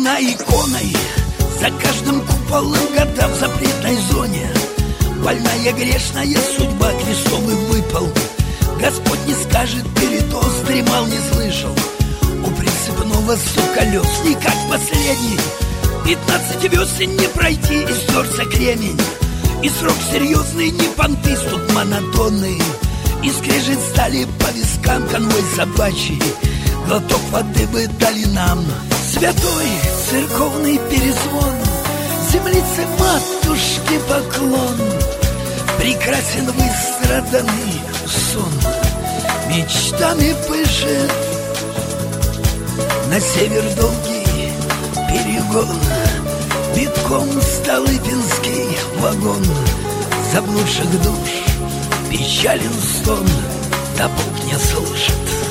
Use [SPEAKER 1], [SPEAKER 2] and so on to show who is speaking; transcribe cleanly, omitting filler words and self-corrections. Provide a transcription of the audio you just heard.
[SPEAKER 1] Война иконой, за каждым куполом года в запретной зоне. Больная грешная судьба, крестовый выпал. Господь не скажет, передоз, дремал, не слышал. У прицепного колес никак последний. 15 весен не пройти, и стерся кремень. И срок серьезный, не понты, тут монотонный. И скрежет стали по вискам конвой собачий. Глоток воды бы дали нам. Святой церковный перезвон, землице матушке поклон. Прекрасен выстраданный сон, мечтами пышет на север долгий перегон. Битком Столыпинский вагон, заблудших душ печален стон, да Бог не слышит.